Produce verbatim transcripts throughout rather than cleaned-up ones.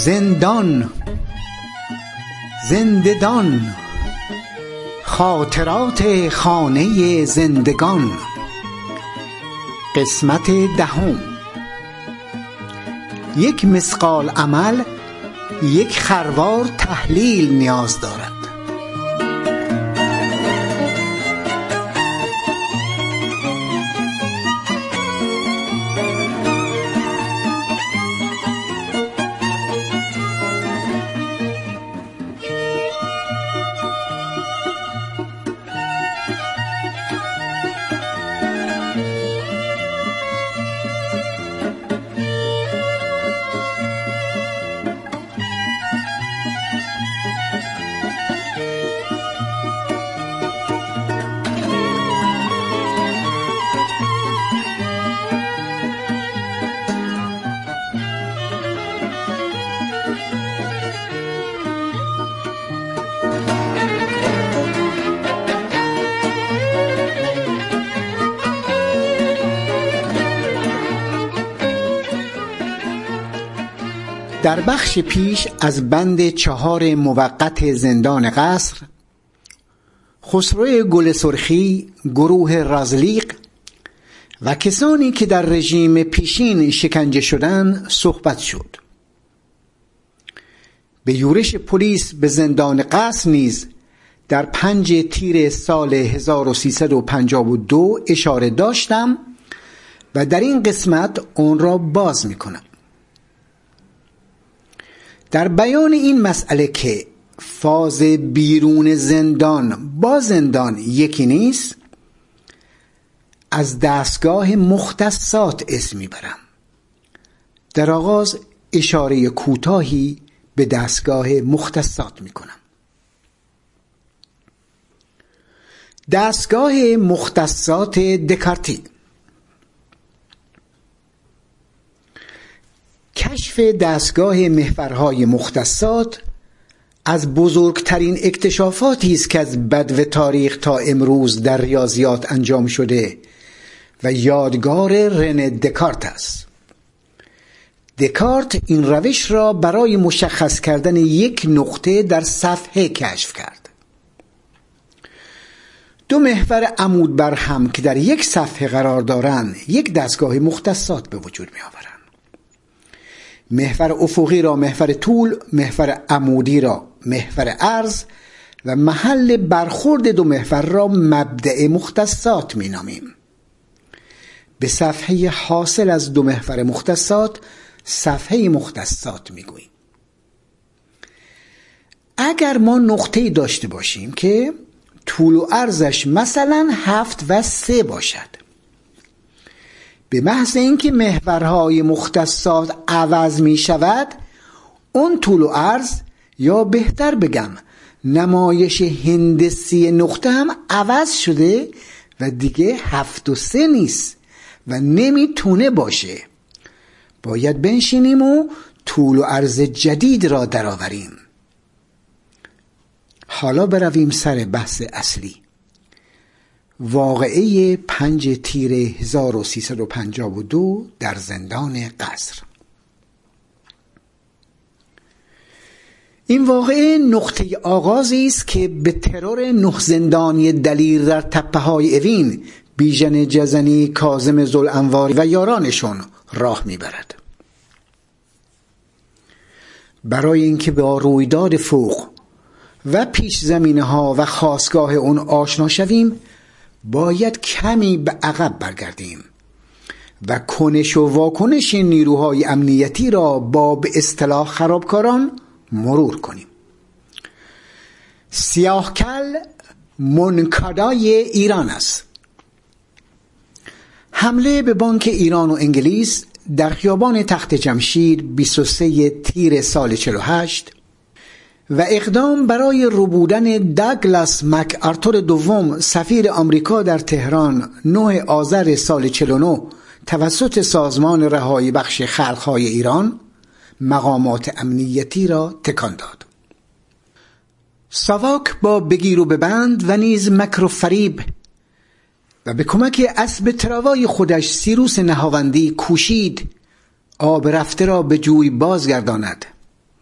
زندان، زنددان، خاطرات خانه زندگان. قسمت دهم. یک مثقال عمل یک خروار تحلیل نیاز دارد. در بخش پیش از بند چهار موقت زندان قصر، خسرو گل سرخی، گروه رازلیق و کسانی که در رژیم پیشین شکنجه شدند صحبت شد. به یورش پلیس به زندان قصر نیز در پنج تیر سال هزار و سیصد و پنجاه و دو اشاره داشتم و در این قسمت آن را باز می کنم. در بیان این مسئله که فاز بیرون زندان با زندان یکی نیست، از دستگاه مختصات اسم میبرم. در آغاز اشاره کوتاهی به دستگاه مختصات میکنم. دستگاه مختصات دکارتی. کشف دستگاه محورهای مختصات از بزرگترین اکتشافاتی است که از بدو تاریخ تا امروز در ریاضیات انجام شده و یادگار رنه دکارت است. دکارت این روش را برای مشخص کردن یک نقطه در صفحه کشف کرد. دو محور عمود بر هم که در یک صفحه قرار دارند یک دستگاه مختصات به وجود می آورند. محور افقی را محور طول، محور عمودی را محور عرض و محل برخورد دو محور را مبدأ مختصات می نامیم. به صفحه حاصل از دو محور مختصات صفحه مختصات می گوییم. اگر ما نقطه‌ای داشته باشیم که طول و عرضش مثلا هفت و سه باشد، به محض اینکه محورهای مختصات عوض می شود، اون طول و عرض، یا بهتر بگم نمایش هندسی نقطه هم عوض شده و دیگه هفت و سه نیست و نمیتونه باشه. باید بنشینیم و طول و عرض جدید را درآوریم. حالا برویم سر بحث اصلی. واقعه پنج تیر هزار و سیصد و پنجاه و دو در زندان قصر. این واقعه نقطه آغازی است که به ترور نه زندانی دلیر در تپه های اوین، بیژن جزنی، کاظم ذوالانوار و یارانشون راه میبرد. برای اینکه با رویداد فوق و پیش زمینه ها و خاستگاه اون آشنا شویم، باید کمی به عقب برگردیم و کنش و واکنش نیروهای امنیتی را با به اصطلاح خرابکاران مرور کنیم. سیاهکل منکادای ایران است. حمله به بانک ایران و انگلیس در خیابان تخت جمشید بیست و سه تیر سال چهل و هشت و اقدام برای ربودن داگلاس مک آرتور دوم سفیر آمریکا در تهران نه آذر سال چهل و نه توسط سازمان رهایی بخش خلق‌های ایران مقامات امنیتی را تکان داد. ساواک با بگیر و ببند و نیز مکر و فریب و به کمک اسب تراوای خودش سیروس نهاوندی کوشید آب رفته را به جوی بازگرداند.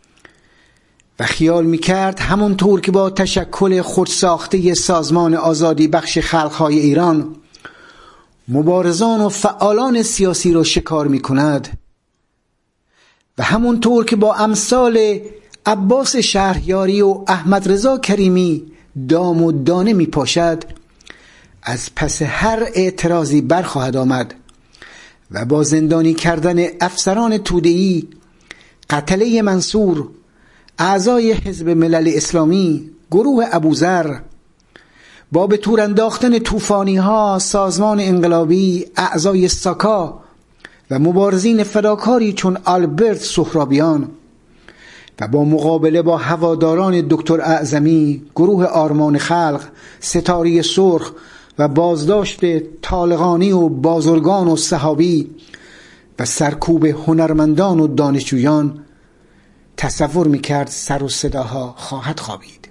و خیال میکرد همونطور که با تشکل خودساخته سازمان آزادی بخش خلقهای ایران مبارزان و فعالان سیاسی را شکار میکند و همونطور که با امثال عباس شهریاری و احمد رضا کریمی دام و دانه میپاشد، از پس هر اعتراضی برخواهد آمد و با زندانی کردن افسران توده‌ای، قتله منصور، اعضای حزب ملل اسلامی، گروه ابوذر، با به تور انداختن طوفانی ها سازمان انقلابی، اعضای ساکا و مبارزین فداکاری چون آلبرت سهرابیان و با مقابله با هواداران دکتر اعظمی، گروه آرمان خلق، ستاره سرخ و بازداشت طالقانی و بازرگان و صحابی و سرکوب هنرمندان و دانشجویان، تصور میکرد سر و صداها خواهد خوابید.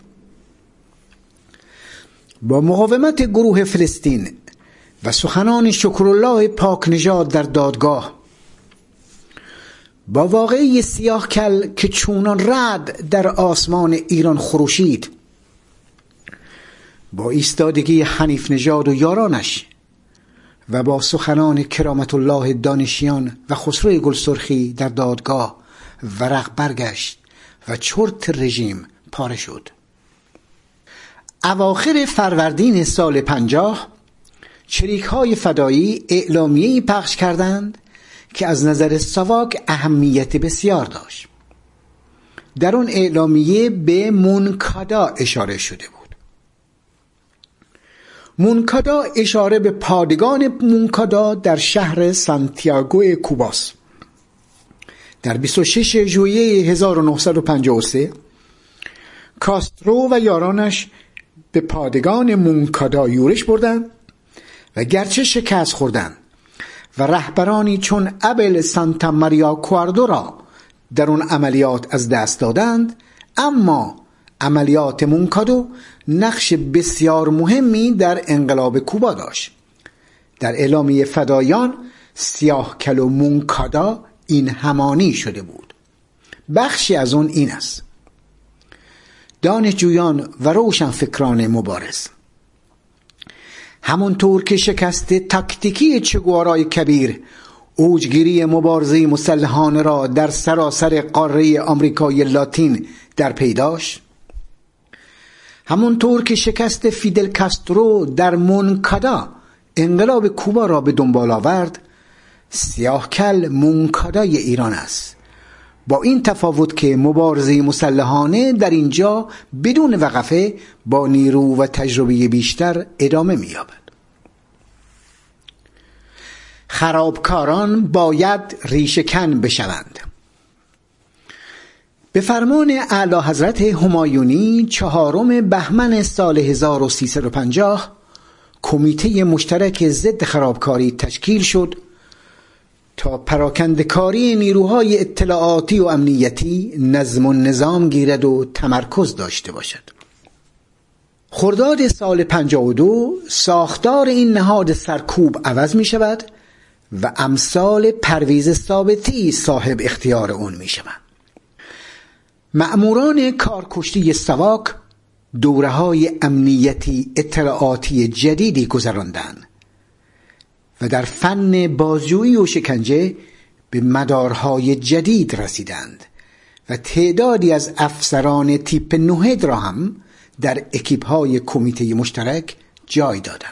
با مقاومت گروه فلسطین و سخنان شکرالله پاک نژاد در دادگاه، با واقعی سیاه کل که چونان رعد در آسمان ایران خروشید، با ایستادگی حنیف نژاد و یارانش و با سخنان کرامت الله دانشیان و خسرو گلسرخی در دادگاه، ورق برگشت و چرت رژیم پاره شد. اواخر فروردین سال پنجاه چریک های فدایی اعلامیه‌ای پخش کردند که از نظر ساواک اهمیت بسیار داشت. در اون اعلامیه به مونکادا اشاره شده بود. مونکادا اشاره به پادگان مونکادا در شهر سانتیاگو کوباست. در بیست و شش ژوئیه هزار و نهصد و پنجاه و سه کاسترو و یارانش به پادگان مونکادا یورش بردند و گرچه شکست خوردند و رهبرانی چون ابل سانتا ماریا کواردو را در اون عملیات از دست دادند، اما عملیات مونکادو نقش بسیار مهمی در انقلاب کوبا داشت. در اعلامیه فدایان سیاه کل و مونکادا این همانی شده بود. بخشی از اون این است: دانشجویان و روشنفکران مبارز، همونطور که شکست تاکتیکی چگوارای کبیر اوجگیری مبارزه مسلحانه را در سراسر قاره آمریکای لاتین در پی داشت، همونطور که شکست فیدل کاسترو در مونکادا انقلاب کوبا را به دنبال آورد، سیاه کل مونکادای ایران است، با این تفاوت که مبارزه مسلحانه در اینجا بدون وقفه با نیرو و تجربه بیشتر ادامه می‌یابد. خرابکاران باید ریشه‌کن بشوند. به فرمان اعلی حضرت همایونی چهارم بهمن سال هزار و سیصد و پنجاه کمیته مشترک ضد خرابکاری تشکیل شد تا پراکنده‌کاری نیروهای اطلاعاتی و امنیتی نظم و نظام گیرد و تمرکز داشته باشد. خرداد سال پنجاه و دو ساختار این نهاد سرکوب عوض می شود و امثال پرویز ثابتی صاحب اختیار اون می شوند. مأموران کارکشته ساواک دوره‌های امنیتی اطلاعاتی جدیدی گذراندند و در فن بازجویی و شکنجه به مدارهای جدید رسیدند و تعدادی از افسران تیپ نوهد را هم در اکیپ‌های کمیته مشترک جای دادند.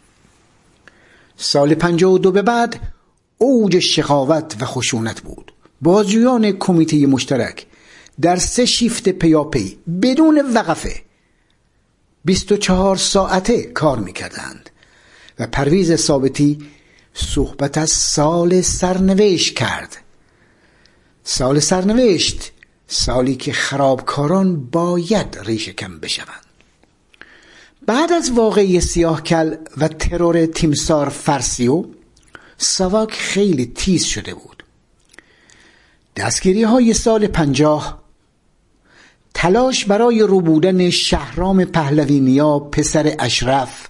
سال پنجاه و دو به بعد اوج شقاوت و خشونت بود. بازجویان کمیته مشترک در سه شیفت پیاپی بدون وقفه بیست و چهار ساعته کار می‌کردند و پرویز ثابتی صحبت از سال سرنوشت کرد. سال سرنوشت، سالی که خرابکاران باید ریشه کم بشوند. بعد از واقعه سیاهکل و ترور تیمسار فرسیو، ساواک خیلی تیز شده بود. دستگیری های سال پنجاه، تلاش برای روبودن شهرام پهلوینیا پسر اشرف،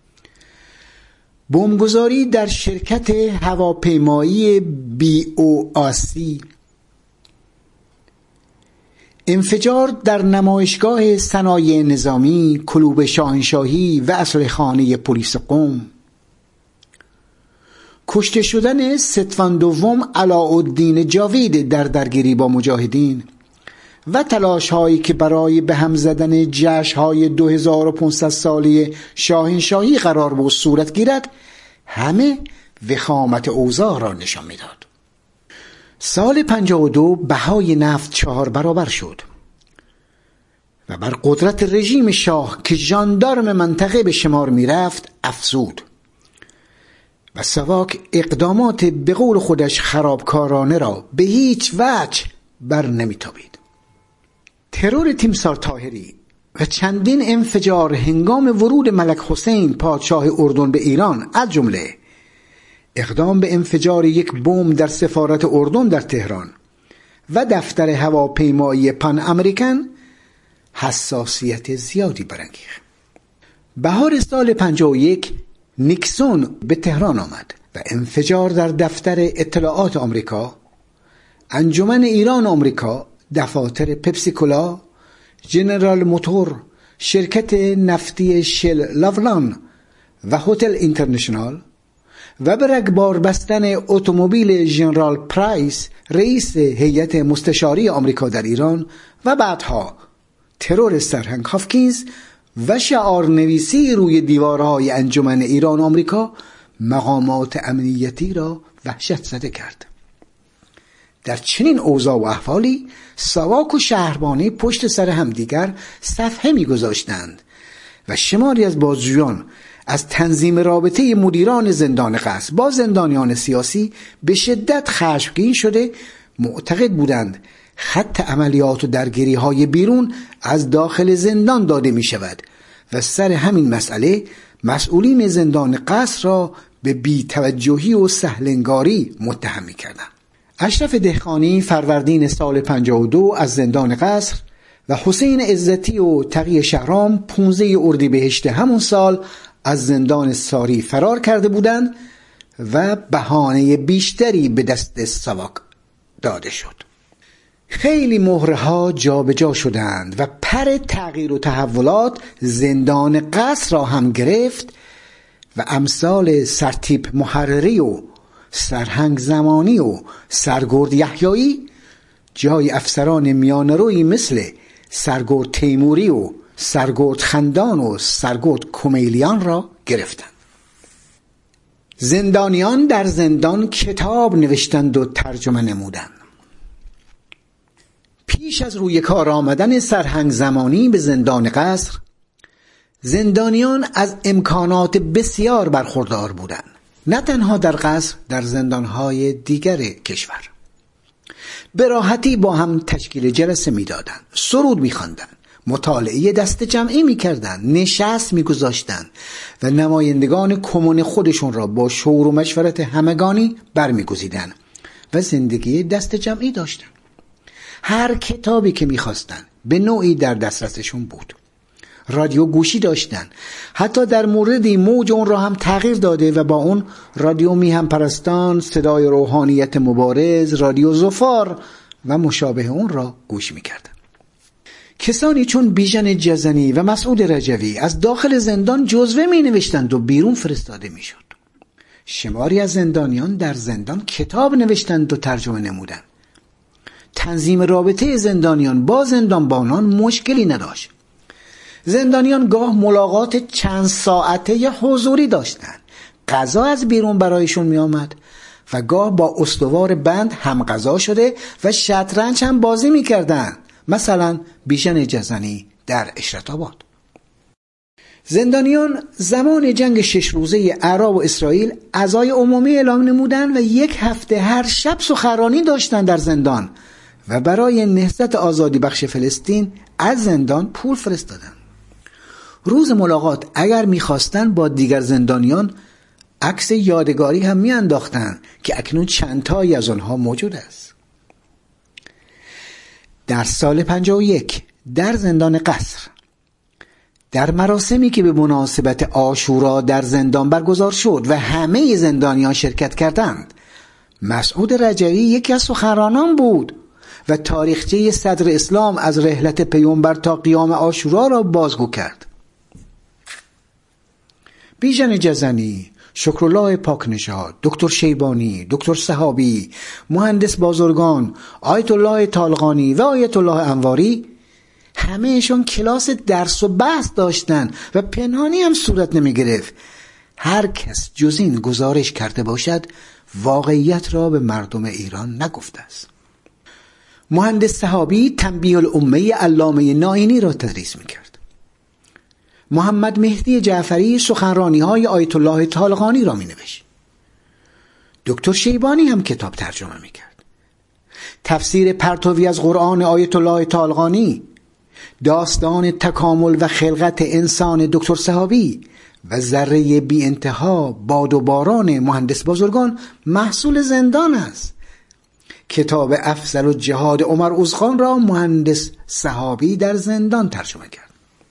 بمبگذاری در شرکت هواپیمایی بی او آسی، انفجار در نمایشگاه صنایع نظامی، کلوب شاهنشاهی و اسلحه‌خانه پلیس قم، کشته شدن ستوان دوم علاءالدین جاوید در درگیری با مجاهدین و تلاش هایی که برای به هم زدن جشن های دو هزار و پانصد ساله شاهنشاهی قرار بود صورت گیرد، همه وخامت اوضاع را نشان میداد. سال پنجاه و دو بهای نفت چهار برابر شد و بر قدرت رژیم شاه که ژاندارم منطقه به شمار می رفت افزود و ساواک اقدامات به قول خودش خرابکارانه را به هیچ وجه بر نمی تابید. ترور تیمسار طاهری و چندین انفجار هنگام ورود ملک حسین پادشاه اردن به ایران، از جمله اقدام به انفجار یک بمب در سفارت اردن در تهران و دفتر هواپیمایی پان امریکن، حساسیت زیادی برانگیخت. بهار سال پنجاه و یک نیکسون به تهران آمد و انفجار در دفتر اطلاعات آمریکا، انجمن ایران آمریکا، دفاتر پپسیکولا، جنرال موتور، شرکت نفتی شل لاولان و هتل اینترنشنال و به رگبار بستن اتومبیل ژنرال پرایس، رئیس هیئت مستشاری آمریکا در ایران، و بعدها ترور سرهنگ هافکینز و شعار نویسی روی دیوارهای انجمن ایران آمریکا مقامات امنیتی را وحشت زده کرد. در چنین اوضاع و احوالی ساواک و شهربانی پشت سر همدیگر صفحه می‌گذاشتند و شماری از بازجویان از تنظیم رابطه مدیران زندان قصر با زندانیان سیاسی به شدت خشمگین شده معتقد بودند خط عملیات و درگیری های بیرون از داخل زندان داده می شود و سر همین مسئله مسئولین زندان قصر را به بی‌توجهی و سهلنگاری متهم می کردند. اشرف دهقانی فروردین سال پنجاه و دو از زندان قصر و حسین عزتی و تقی شهرام پانزده اردیبهشت همون سال از زندان ساری فرار کرده بودند و بهانه بیشتری به دست ساواک داده شد. خیلی مهرها جا به جا شدند و پر تغییر و تحولات زندان قصر را هم گرفت و امثال سرتیپ محرری و سرهنگ زمانی و سرگرد یحیایی جای افسران میانه‌رویی مثل سرگرد تیموری و سرگرد خندان و سرگرد کمیلیان را گرفتند. زندانیان در زندان کتاب نوشتند و ترجمه نمودند. پیش از روی کار آمدن سرهنگ زمانی به زندان قصر، زندانیان از امکانات بسیار برخوردار بودند، نه تنها در قصر، در زندانهای دیگر کشور. به راحتی با هم تشکیل جلسه میدادند، سرود میخواندند، مطالعه دست جمعی میکردند، نشست میگذاشتند و نمایندگان کمون خودشون را با شور و مشورت همگانی برمیگزیدند و زندگی دست جمعی داشتند. هر کتابی که میخواستند به نوعی در دسترسشون بود. رادیو گوشی داشتن، حتی در موردی موج اون را هم تغییر داده و با اون رادیو میهم پرستان، صدای روحانیت مبارز، رادیو زفار و مشابه اون را گوش میکردن. کسانی چون بیژن جزنی و مسعود رجوی از داخل زندان جزوه می نوشتند و بیرون فرستاده می شد. شماری از زندانیان در زندان کتاب نوشتند و ترجمه نمودند. تنظیم رابطه زندانیان با زندانبانان مشکلی نداشت. زندانیان گاه ملاقات چند ساعته حضوری داشتند. غذا از بیرون برایشون می آمد و گاه با استوار بند هم غذا شده و شطرنج هم بازی می کردند. مثلا بیژن جزنی در اشرت آباد. زندانیان زمان جنگ شش روزه عرب و اسرائیل عزای عمومی اعلام نمودند و یک هفته هر شب سخنرانی داشتند در زندان و برای نهضت آزادی بخش فلسطین از زندان پول فرستادند. روز ملاقات اگر می‌خواستند با دیگر زندانیان عکس یادگاری هم می‌انداختند که اکنون چند تایی از آنها موجود است. در سال پنجاه و یک در زندان قصر در مراسمی که به مناسبت عاشورا در زندان برگزار شد و همه زندانیان شرکت کردند، مسعود رجوی یکی از سخنرانان بود و تاریخچه صدر اسلام از رحلت پیامبر تا قیام عاشورا را بازگو کرد. بیژن جزنی، شکرالله پاکنژاد، دکتر شیبانی، دکتر صحابی، مهندس بازرگان، آیت الله طالقانی و آیت الله انواری همهشون کلاس درس و بحث داشتن و پنهانی هم صورت نمی گرفت. هر کس جز این گزارش کرده باشد واقعیت را به مردم ایران نگفته است. مهندس صحابی تنبیه الامه علامه نائینی را تدریس می کرد. محمد مهدی جعفری سخنرانی های آیت الله طالقانی را می نوشت. دکتر شیبانی هم کتاب ترجمه می کرد. تفسیر پرتوی از قرآن آیت الله طالقانی، داستان تکامل و خلقت انسان دکتر صحابی و ذره بی انتها باد و باران مهندس بازرگان محصول زندان است. کتاب افضل الجهاد عمر اوزخان را مهندس صحابی در زندان ترجمه کرد.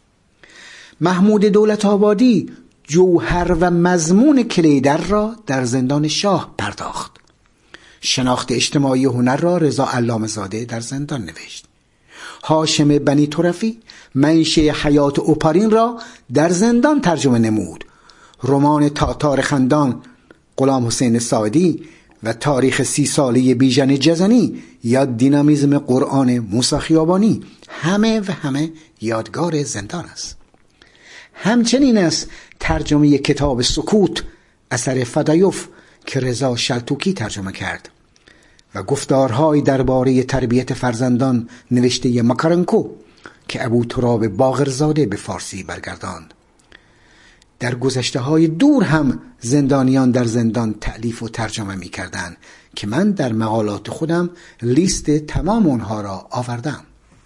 محمود دولت آبادی جوهر و مضمون کلیدر را در زندان شاه پرداخت. شناخت اجتماعی هنر را رضا علامه زاده در زندان نوشت. هاشم بنی طرفی منشأ حیات اوپارین را در زندان ترجمه نمود. رمان تاتار خندان غلام حسین ساعدی و تاریخ سی ساله بیژن جزنی یا دینامیزم قرآن موسی خیابانی همه و همه یادگار زندان است. همچنین است ترجمه کتاب سکوت اثر فدایوف که رضا شلتوکی ترجمه کرد و گفتارهای درباره تربیت فرزندان نوشته ماکارنکو که ابو تراب باقرزاده به فارسی برگرداند. در گذشته های دور هم زندانیان در زندان تألیف و ترجمه می کردن که من در مقالات خودم لیست تمام اونها را آوردم.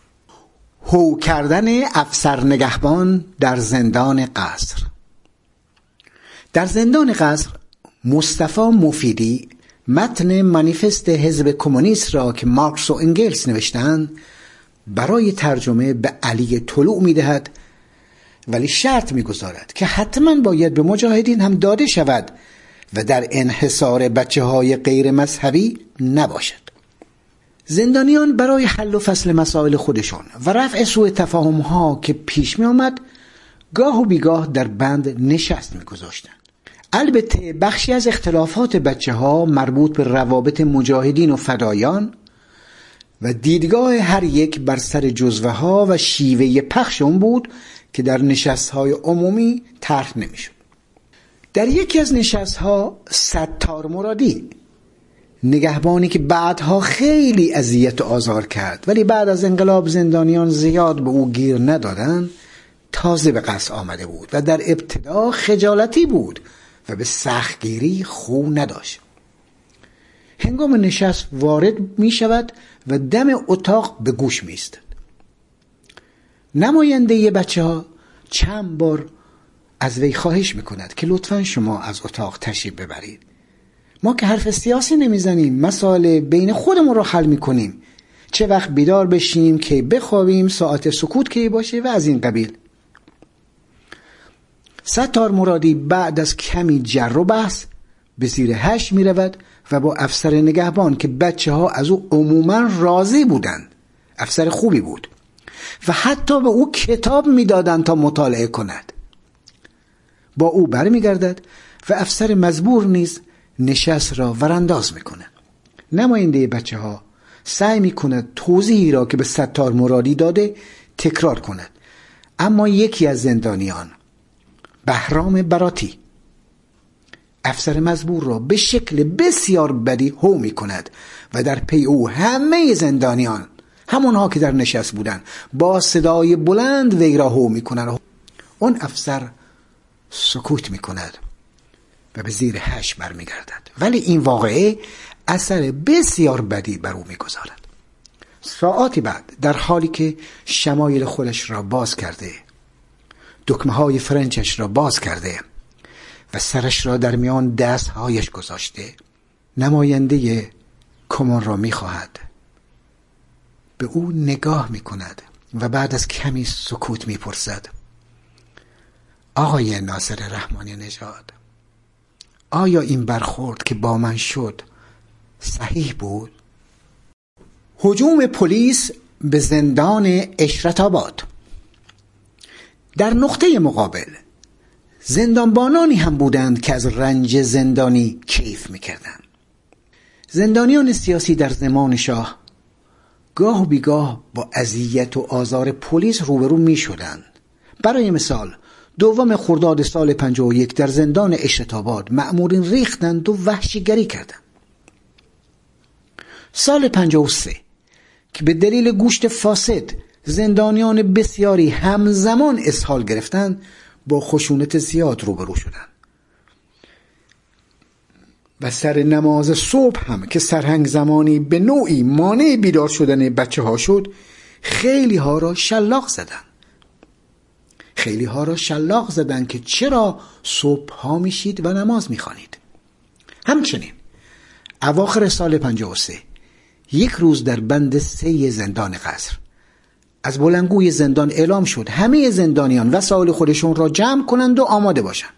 هو کردن افسر نگهبان در زندان قصر. در زندان قصر مصطفی مفیدی متن مانیفست حزب کمونیست را که مارکس و انگلس نوشتند برای ترجمه به علی طلوع می دهد، ولی شرط می گذارد که حتما باید به مجاهدین هم داده شود و در انحصار بچه های غیر مذهبی نباشد. زندانیان برای حل و فصل مسائل خودشون و رفع سوء تفاهم ها که پیش می آمد گاه و بیگاه در بند نشست می گذاشتن. البته بخشی از اختلافات بچه ها مربوط به روابط مجاهدین و فدایان و دیدگاه هر یک بر سر جزوه ها و شیوه پخش اون بود که در نشست های عمومی طرح نمی شد. در یکی از نشست ها ستار مرادی، نگهبانی که بعدها خیلی اذیت و آزار کرد ولی بعد از انقلاب زندانیان زیاد به او گیر ندادن، تازه به قصر آمده بود و در ابتدا خجالتی بود و به سختگیری خو نداشت. هنگام نشست وارد می شود و دم اتاق به گوش می ایستد. نماینده بچه ها چند بار از وی خواهش می کند که لطفاً شما از اتاق تشریف ببرید. ما که حرف سیاسی نمی زنیم، مسائل بین خودمون رو حل می کنیم. چه وقت بیدار بشیم که بخوابیم، ساعت سکوت که باشه و از این قبیل. ستار مرادی بعد از کمی جر و بحث به زیر هش می رود و با افسر نگهبان که بچه ها از او عموما راضی بودند، افسر خوبی بود و حتی به او کتاب می دادند تا مطالعه کند، با او بر می گردد و افسر مزبور نیز نشست را ورانداز می کند. نماینده بچه ها سعی می کند توضیحی را که به ستار مرادی داده تکرار کند، اما یکی از زندانیان، بهرام براتی، افسر مزبور را به شکل بسیار بدی هو می کند و در پی او همه زندانیان، همونها که در نشست بودند، با صدای بلند وی را هو می کنند. اون افسر سکوت می کند و به زیر هش بر می گردد، ولی این واقعه اثر بسیار بدی بر او می گذارد. ساعاتی بعد در حالی که شمایل خودش را باز کرده، دکمه های فرنچش را باز کرده و سرش را در میان دستهایش گذاشته، نماینده کمان را می خواهد. به او نگاه می کند و بعد از کمی سکوت می پرسد: آقای ناصر رحمانی نژاد، آیا این برخورد که با من شد صحیح بود؟ هجوم پلیس به زندان عشرت آباد. در نقطه مقابل زندانبانانی هم بودند که از رنج زندانی کیف می‌کردند. زندانیان سیاسی در زمان شاه گاه بیگاه با اذیت و آزار پلیس روبرو می‌شدند. برای مثال دوم خرداد سال پنجاه و یک در زندان عشرت آباد مأمورین ریختند و وحشیگری کردند. سال پنجاه و سه که به دلیل گوشت فاسد زندانیان بسیاری همزمان اسهال گرفتند، با خشونت زیاد روبرو شدند. و سر نماز صبح هم که سرهنگ زمانی به نوعی مانع بیدار شدن بچه ها شد، خیلی ها را شلاق زدند. خیلی ها را شلاق زدند که چرا صبح ها میشید و نماز میخوانید. همچنین اواخر سال پنجاه و سه یک روز در بند سه زندان قصر از بلندگوی زندان اعلام شد همه زندانیان وسایل خودشون را جمع کنند و آماده باشند.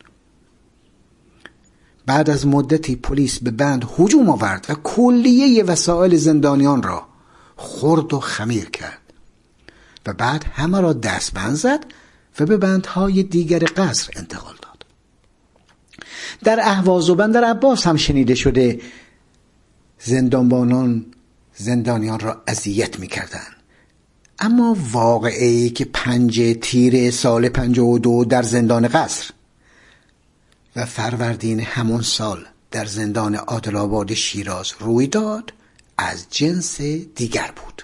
بعد از مدتی پلیس به بند هجوم آورد و کلیه وسایل زندانیان را خرد و خمیر کرد و بعد همه را دستبند زد و به بندهای دیگر قصر انتقال داد. در اهواز و بندر عباس هم شنیده شده زندانبانان زندانیان را اذیت می‌کردند. اما واقعه‌ای که پنج تیر سال پنجاه و دو در زندان قصر و فروردین همون سال در زندان عادل آباد شیراز روی داد از جنس دیگر بود.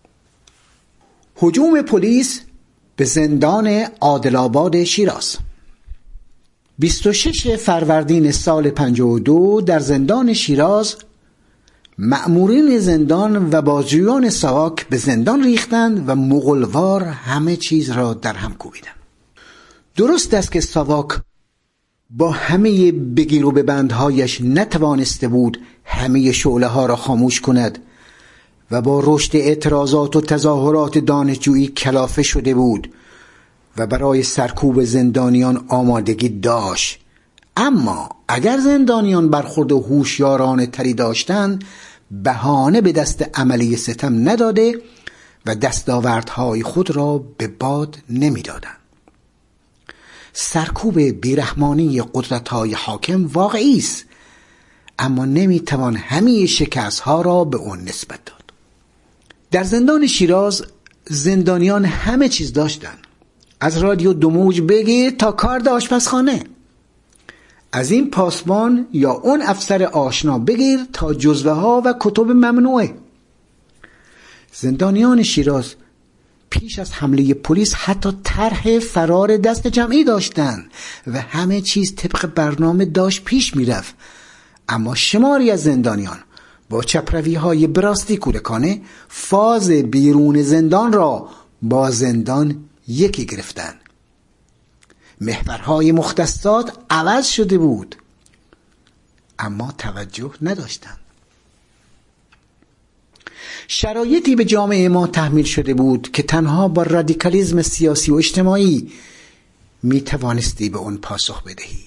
هجوم پلیس به زندان عادل آباد شیراز. بیست و شش فروردین سال پنجاه و دو در زندان شیراز مأمورین زندان و بازجویان ساواک به زندان ریختند و مغولوار همه چیز را در هم کوبیدند. درست است که ساواک با همه بگیر و ببندهایش نتوانسته بود همه شعله ها را خاموش کند و با رشد اعتراضات و تظاهرات دانشجویی کلافه شده بود و برای سرکوب زندانیان آمادگی داشت. اما اگر زندانیان برخورد هوشیارانه تری داشتند، بهانه به دست عملی ستم نداده و دستاوردهای خود را به باد نمیدادند. سرکوب بیرحمانی قدرت‌های حاکم واقعی است، اما نمیتوان همه شکست‌ها را به اون نسبت داد. در زندان شیراز زندانیان همه چیز داشتند، از رادیو دو موج بگیر تا کارد آشپزخانه، از این پاسبان یا اون افسر آشنا بگیر تا جزوه ها و کتب ممنوعه. زندانیان شیراز پیش از حمله پلیس حتی طرح فرار دست جمعی داشتند و همه چیز طبق برنامه داشت پیش میرفت. اما شماری از زندانیان با چپروی های براستی کودکانه فاز بیرون زندان را با زندان یکی گرفتند. محورهای مختصات عوض شده بود، اما توجه نداشتند. شرایطی به جامعه ما تحمیل شده بود که تنها با رادیکالیسم سیاسی و اجتماعی می توانستی به اون پاسخ بدهی.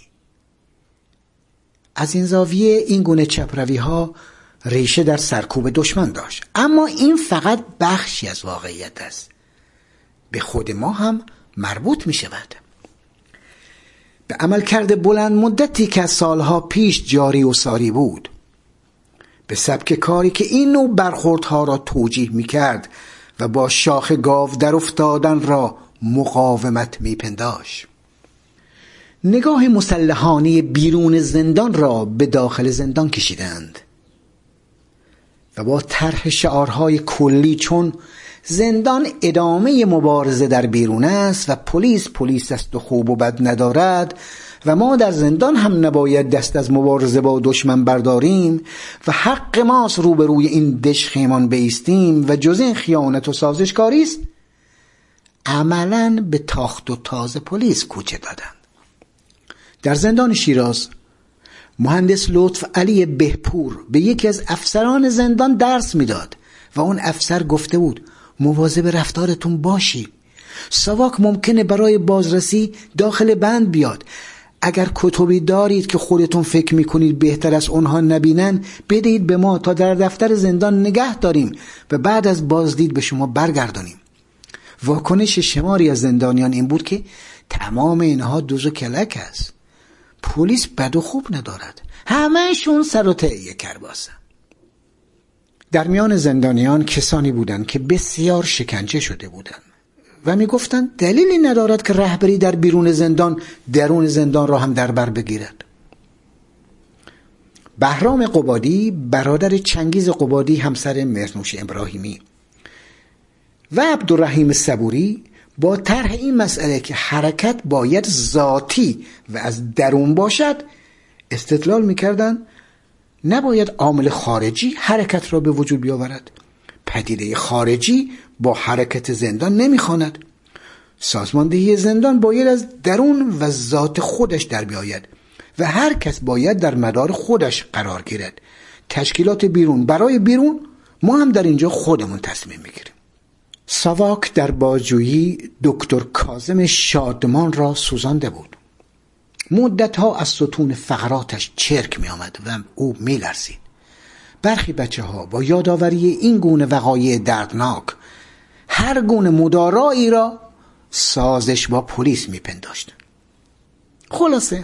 از این زاویه این گونه چپروی ها ریشه در سرکوب دشمن داشت، اما این فقط بخشی از واقعیت است. به خود ما هم مربوط می شود. به عملکرد بلند مدتی که از سالها پیش جاری و ساری بود، به سبک کاری که این نوع برخوردها را توجیه می کرد و با شاخ گاو در افتادن را مقاومت می پنداش. نگاه مسلحانه بیرون زندان را به داخل زندان کشیدند و با طرح شعارهای کلی چون زندان ادامه مبارزه در بیرون است و پلیس پلیس است و خوب و بد ندارد و ما در زندان هم نباید دست از مبارزه با دشمن برداریم و حق ماست روبروی این دژخیمان بایستیم و جز این خیانت و سازشکاری است، عملاً به تاخت و تاز پلیس کوچه دادند. در زندان شیراز مهندس لطف علی بهپور به یکی از افسران زندان درس میداد و اون افسر گفته بود مواظب رفتارتون باشی. ساواک ممکنه برای بازرسی داخل بند بیاد. اگر کتبی دارید که خودتون فکر میکنید بهتر از اونها نبینن، بدهید به ما تا در دفتر زندان نگه داریم و بعد از بازدید به شما برگردانیم. واکنش شماری از زندانیان این بود که تمام اینها دوز و کلک است، پلیس بد و خوب ندارد، همهشون سر و ته کرباسن. در میان زندانیان کسانی بودند که بسیار شکنجه شده بودند و می گفتند دلیلی ندارد که رهبری در بیرون زندان درون زندان را هم در بر بگیرد. بهرام قبادی برادر چنگیز قبادی همسر مهرنوش ابراهیمی و عبدالرحیم صبوری با طرح این مسئله که حرکت باید ذاتی و از درون باشد استدلال می‌کردند نباید عامل خارجی حرکت را به وجود بیاورد. پدیده خارجی با حرکت زندان نمیخواند. سازماندهی زندان باید از درون و ذات خودش در بیاید و هر کس باید در مدار خودش قرار گیرد. تشکیلات بیرون برای بیرون، ما هم در اینجا خودمون تصمیم میگیریم. ساواک در بازجویی دکتر کاظم شادمان را سوزانده بود. مدتها از ستون فقراتش چرک می آمد و او می لرزید. برخی بچه ها با یادآوری این گونه وقایع دردناک هر گونه مدارایی را سازش با پلیس می پنداشتند. خلاصه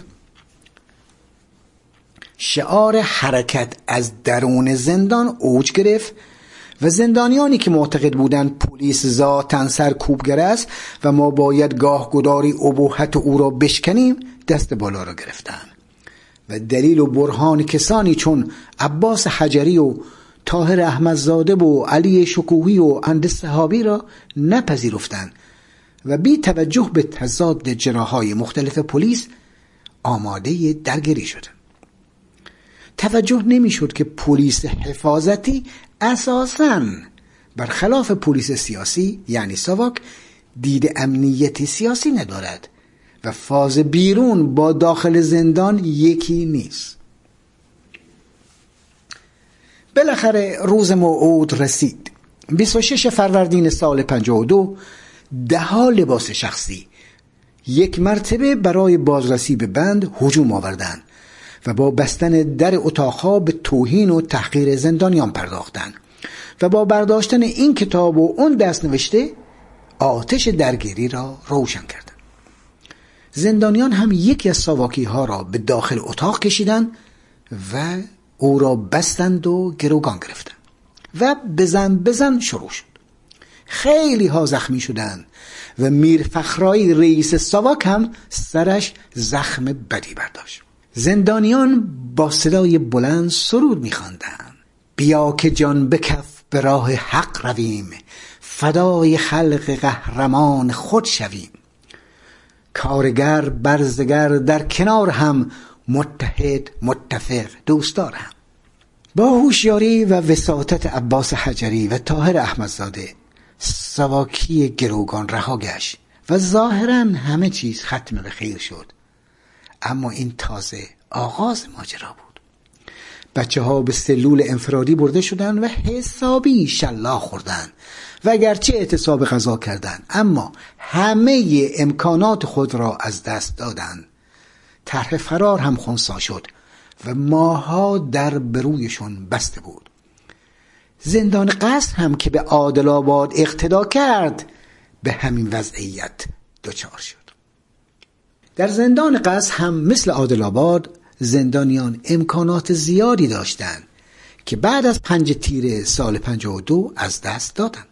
شعار حرکت از درون زندان اوج گرفت و زندانیانی که معتقد بودند پلیس ذاتاً سرکوبگر است و ما باید گاه گداری ابهت او را بشکنیم دست بالا را گرفتند و دلیل و برهان کسانی چون عباس حجری و طاهر احمدزاده و علی شکوهی و اند صحابی را نپذیرفتند و بی توجه به تضاد جراحای مختلف پلیس آماده درگیری شدند. توجه نمی‌شد که پلیس حفاظتی اساساً برخلاف پلیس سیاسی یعنی ساواک دید امنیتی سیاسی ندارد و فاز بیرون با داخل زندان یکی نیست. بالاخره روز موعود رسید. بیست و شش فروردین سال پنجاه و دو دهها لباس شخصی یک مرتبه برای بازرسی به بند هجوم آوردند و با بستن در اتاقها به توهین و تحقیر زندانیان پرداختند و با برداشتن این کتاب و اون دست نوشته آتش درگیری را روشن کردند. زندانیان هم یکی از ساواکی ها را به داخل اتاق کشیدند و او را بستند و گروگان گرفتند و بزن بزن شروع شد. خیلی ها زخمی شدند و میر فخرایی رئیس ساواک هم سرش زخم بدی برداشت. زندانیان با صدای بلند سرود می‌خواندند: بیا که جان به کف به راه حق رویم، فدای خلق قهرمان خود شویم. کارگر برزگر در کنار هم، متحد متفق دوستدار هم. با هوشیاری و وساطت عباس حجری و طاهر احمدزاده ساواکی گروگان رها گشت و ظاهراً همه چیز ختم به خیر شد. اما این تازه آغاز ماجرا بود. بچه ها به سلول انفرادی برده شدند و حسابی شلاق خوردند و اگرچه اعتصاب غذا کردند اما همه امکانات خود را از دست دادند. طرح فرار هم خنثی شد و ماها در برویشون بسته بود. زندان قصر هم که به عادل‌آباد اقتدا کرد به همین وضعیت دچار شد. در زندان قصر هم مثل عادل‌آباد زندانیان امکانات زیادی داشتند که بعد از پنج تیر سال پنجاه و دو از دست دادند.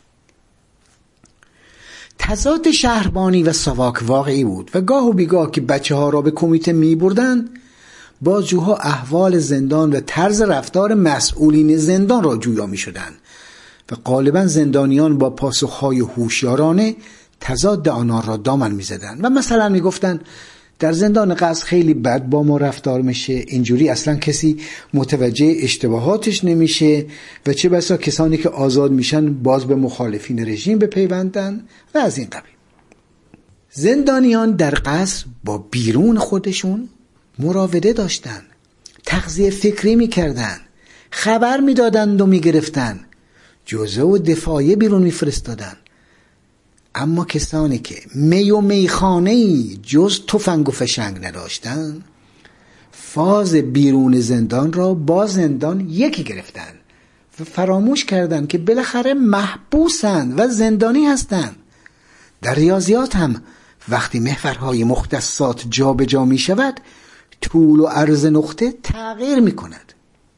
تضاد شهربانی و ساواک واقعی بود و گاه و بیگاه که بچه ها را به کمیته می بردند بازجوها احوال زندان و طرز رفتار مسئولین زندان را جویا می شدند و غالبا زندانیان با پاسخهای هوشیارانه تضاد آنان را دامن می زدند و مثلا می گفتند در زندان قصر خیلی بد با ما رفتار میشه، اینجوری اصلا کسی متوجه اشتباهاتش نمیشه و چه بسا کسانی که آزاد میشن باز به مخالفین رژیم بپیوندن و از این قبیل. زندانیان در قصر با بیرون خودشون مراوده داشتن، تغذیه فکری میکردن، خبر میدادند و میگرفتن، جزء و دفاعی بیرون میفرستادن. اما کسانی که می و میخانه‌ای جز تفنگ و فشنگ نداشتند فاز بیرون زندان را با زندان یکی گرفتند و فراموش کردند که بالاخره محبوسند و زندانی هستند. در ریاضیات هم وقتی محورهای مختصات جا به جا می شود طول و عرض نقطه تغییر می کند.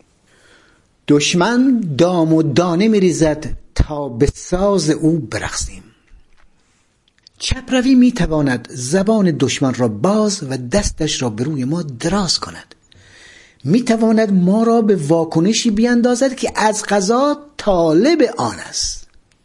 دشمن دام و دانه می ریزد تا به ساز او برقصیم. چپروی می تواند زبان دشمن را باز و دستش را به روی ما دراز کند. می تواند ما را به واکنشی بیاندازد که از قضا طالب آن است.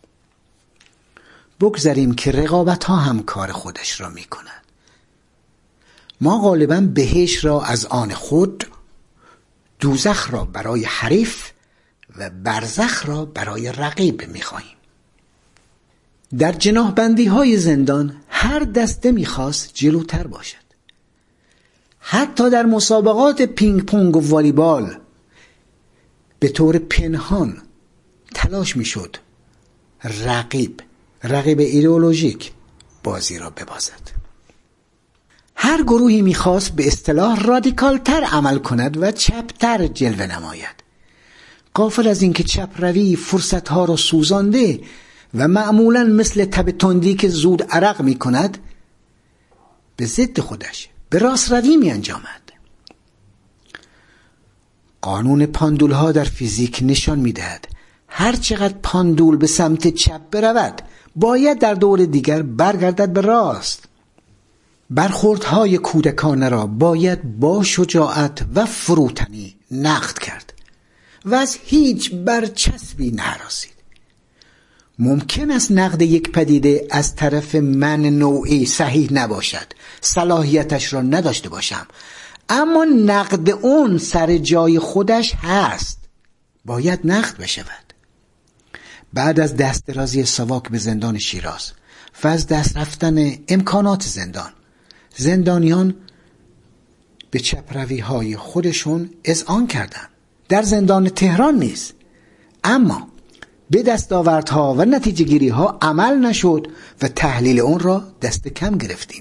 بگذاریم که رقابت ها هم کار خودش را می کند. ما غالباً بهشت را از آن خود، دوزخ را برای حریف و برزخ را برای رقیب می خواهیم. در جناحبندی های زندان هر دسته می خواست جلوتر باشد. حتی در مسابقات پینگ پونگ و والیبال به طور پنهان تلاش می شد رقیب رقیب ایدئولوژیک بازی را ببازد. هر گروهی میخواست به اصطلاح رادیکالتر عمل کند و چپتر جلوه نماید. غافل از اینکه چپروی فرصتها را سوزانده و معمولا مثل تب تندی که زود عرق میکند به ضد خودش به راست روی می انجامد. قانون پاندول ها در فیزیک نشان میدهد هر چقدر پاندول به سمت چپ برود باید در دور دیگر برگردد به راست. برخوردهای کودکانه را باید با شجاعت و فروتنی نقد کرد و از هیچ برچسبی نهراسید. ممکن است نقد یک پدیده از طرف من نوعی صحیح نباشد، صلاحیتش را نداشته باشم، اما نقد اون سر جای خودش هست، باید نقد بشود. بعد از دست درازی ساواک به زندان شیراز و از دست رفتن امکانات زندان، زندانیان به چپروی های خودشون اذعان کردند. در زندان تهران نیز اما به دستاوردها و نتیجه گیری ها عمل نشد و تحلیل اون را دست کم گرفتیم.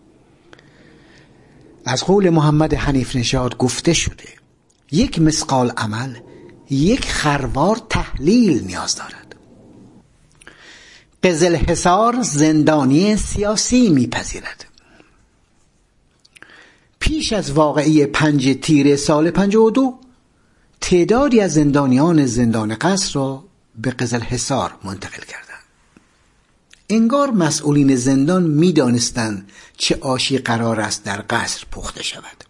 از قول محمد حنیف نژاد گفته شده یک مثقال عمل یک خروار تحلیل نیاز دارد. قزلحصار زندانی سیاسی میپذیرد. پیش از واقعه پنج تیر سال پنجاه و دو تعدادی از زندانیان زندان قصر را به قزلحصار منتقل کردند. انگار مسئولین زندان میدانستند چه آشی قرار است در قصر پخته شود.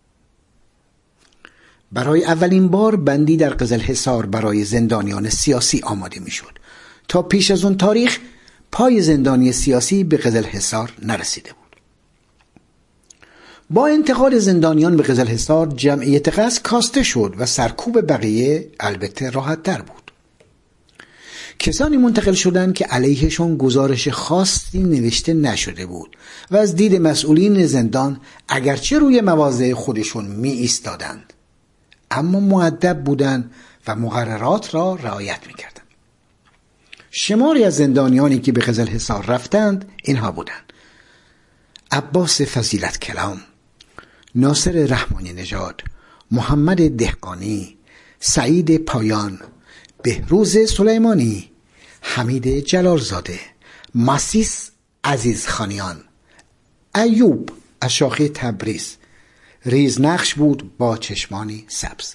برای اولین بار بندی در قزلحصار برای زندانیان سیاسی آماده میشد. تا پیش از اون تاریخ پای زندانی سیاسی به قزلحصار نرسیده بود. با انتقال زندانیان به قزلحصار جمعیت قصر کاسته شد و سرکوب بقیه البته راحت تر بود. کسانی منتقل شدند که علیهشون گزارش خاصی نوشته نشده بود و از دید مسئولین زندان اگرچه روی مواضع خودشون می ایستادند اما مؤدب بودند و مقررات را رعایت می کردند. شماری از زندانیانی که به قزلحصار رفتند اینها بودند: عباس فضیلت کلام، ناصر رحمانی نژاد، محمد دهقانی، سعید پایان، بهروز سلیمانی، حمید جلالزاده، مسیس عزیزخانیان، ایوب اشاقی تبریز. ریز نقش بود با چشمانی سبز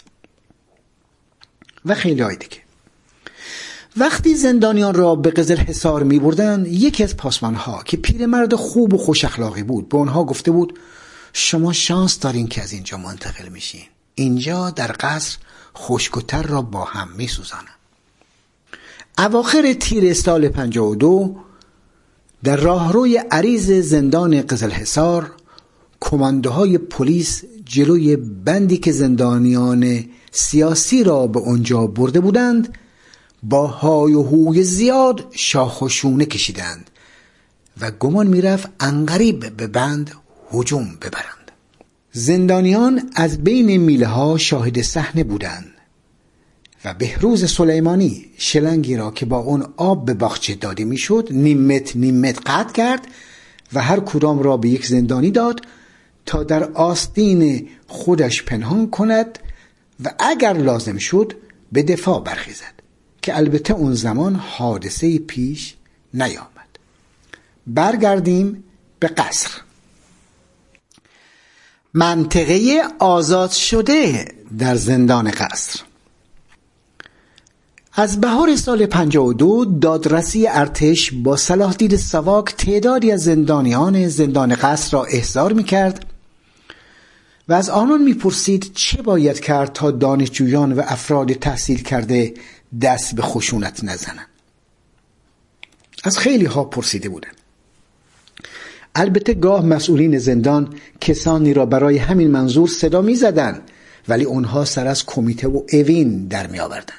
و خیلی های دیگه. وقتی زندانیان را به قزلحصار می بردن، یکی از پاسبانها که پیرمرد خوب و خوش اخلاقی بود به اونها گفته بود شما شانس دارین که از اینجا منتقل میشین. اینجا در قصر خشک و تر را با هم می سوزانن. اواخر تیر سال پنجاه و دو در راهروی عریض زندان قزلحصار کماندوهای پلیس جلوی بندی که زندانیان سیاسی را به اونجا برده بودند با های و هوی زیاد شاخ و شونه کشیدند و گمان میرفت عنقریب به بند هجوم ببرند. زندانیان از بین میله ها شاهد صحنه بودند و بهروز سلیمانی شلنگی را که با اون آب به باغچه داده میشد نیم متر نیم متر قطع کرد و هر کدام را به یک زندانی داد تا در آستین خودش پنهان کند و اگر لازم شد به دفاع برخیزد، که البته اون زمان حادثه پیش نیامد. برگردیم به قصر. منطقه آزاد شده در زندان قصر. از بهار سال پنجاه و دو دادرسی ارتش با صلاحدید ساواک تعدادی از زندانیان زندان قصر را احضار می‌کرد و از آنان می‌پرسید چه باید کرد تا دانشجویان و افراد تحصیل کرده دست به خشونت نزنند. از خیلی ها پرسیده بودند. البته گاه مسئولین زندان کسانی را برای همین منظور صدا می‌زدند، ولی اونها سر از کمیته و اوین در می‌آوردند.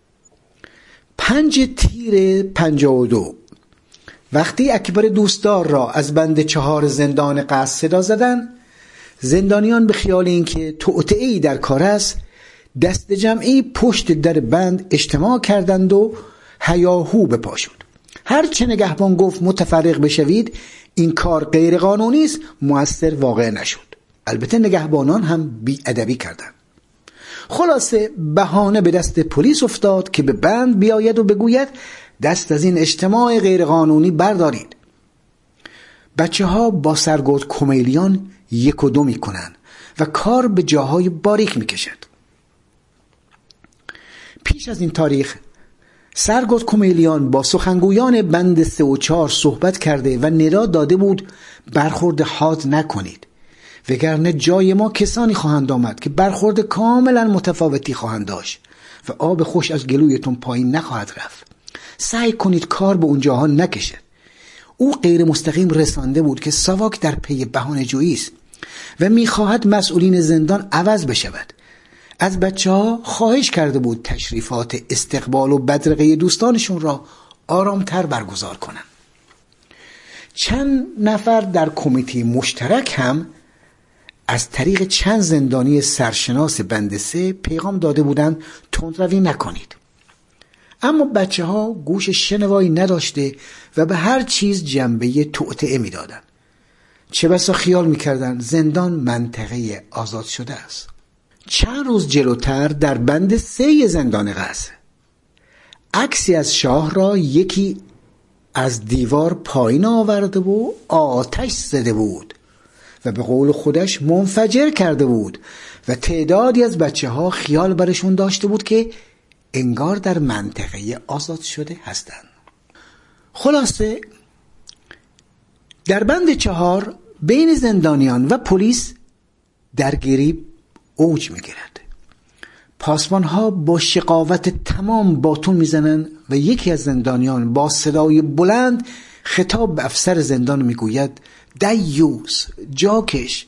پنج تیر پنجاه و دو وقتی اکبر دوستدار را از بند چهار زندان قصر صدا زدند، زندانیان به خیال اینکه توطئه‌ای در کار است دست جمعی پشت در بند اجتماع کردند و هیاهو به پا شد. هر چه نگهبان گفت متفرق بشوید، این کار غیر قانونی است، مؤثر واقع نشد. البته نگهبانان هم بی‌ادبی کردند. خلاصه بهانه به دست پلیس افتاد که به بند بیاید و بگوید دست از این اجتماع غیرقانونی بردارید. بچه ها با سرگرد کمیلیان یک و دو می کنن و کار به جاهای باریک می کشد. پیش از این تاریخ سرگرد کمیلیان با سخنگویان بند سه و چهار صحبت کرده و ندا داده بود برخورد حاد نکنید، وگرنه جای ما کسانی خواهند آمد که برخورد کاملا متفاوتی خواهند داشت و آب خوش از گلویتون پایین نخواهد رفت. سعی کنید کار به اون جاها نکشد. او غیر مستقیم رسانده بود که ساواک در پی بهانه‌جویی است و میخواهد مسئولین زندان عوض بشود. از بچه ها خواهش کرده بود تشریفات استقبال و بدرقه دوستانشون را آرامتر برگزار کنند. چند نفر در کمیته مشترک هم از طریق چند زندانی سرشناس بند سه پیغام داده بودند تندروی نکنید. اما بچه ها گوش شنوایی نداشته و به هر چیز جنبه توطئه می دادن. چه بسا خیال می کردن زندان منطقه آزاد شده است. چند روز جلوتر در بند سه زندان قصر عکسی از شاه را یکی از دیوار پایین آورده و آتش زده بود و به قول خودش منفجر کرده بود و تعدادی از بچه ها خیال برشون داشته بود که انگار در منطقه آزاد شده هستند. خلاصه در بند چهار بین زندانیان و پلیس درگیری اوج میگیرد. پاسبان ها با شقاوت تمام باتون میزنند و یکی از زندانیان با صدای بلند خطاب به افسر زندان میگوید دیوس، جاکش.